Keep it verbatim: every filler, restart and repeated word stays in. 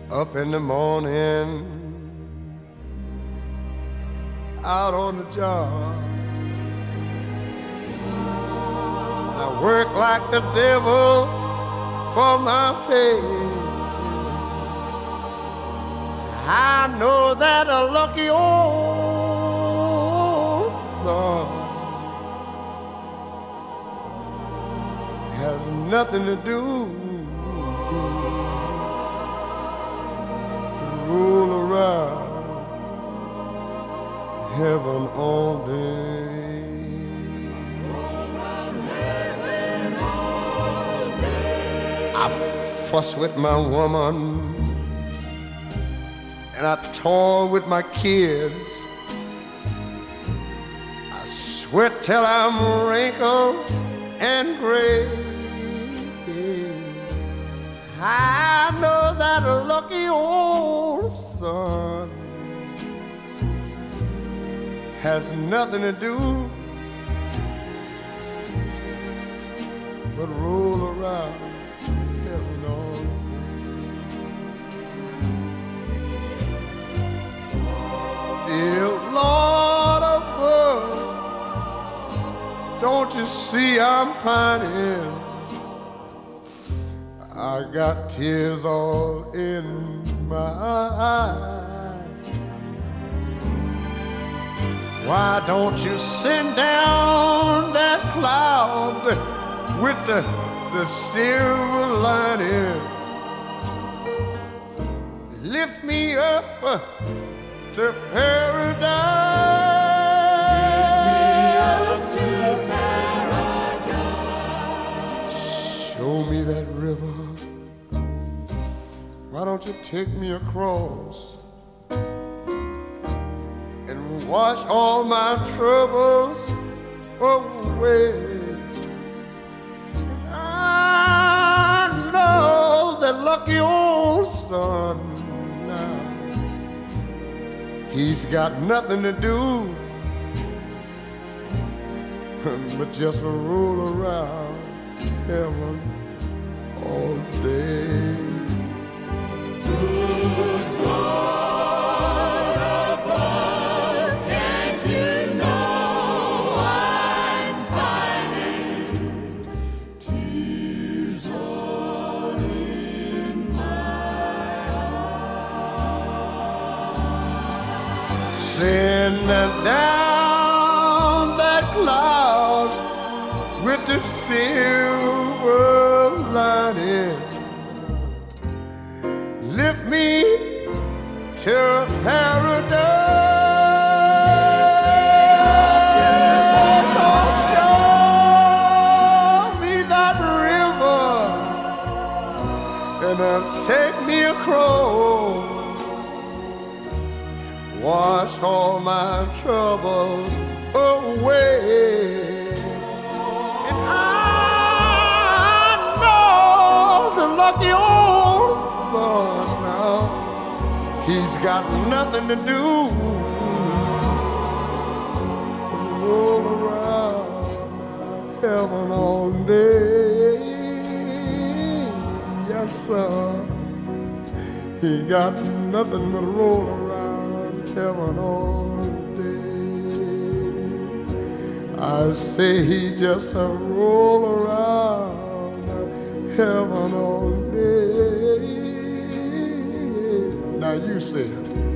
Up in the morning, out on the job. I work like the devil for my pay. I know that a lucky old son has nothing to do roll around heaven all day. Roll around heaven all day. I fuss with my woman and I toil with my kids. I sweat till I'm wrinkled and gray. I know that lucky old son has nothing to do but roll around heaven all day. Dear Lord above, don't you see I'm pining? I got tears all in my eyes. Why don't you send down that cloud with the, the silver lining? Lift me up to paradise. Lift me up to paradise. Show me that river. Why don't you take me across and wash all my troubles away? I know that lucky old son now, he's got nothing to do but just roll around heaven all day. Good Lord above, can't you know I'm pining? Tears all in my eyes. Send down that cloud with the silver lining. Lift me to paradise. Oh, show me that river and uh, take me across. Wash all my troubles away. And I know the lucky old son, he's got nothing to do but roll around heaven all day. Yes, sir. He got nothing but roll around heaven all day. I say he just a roll around heaven all day. Now you say it.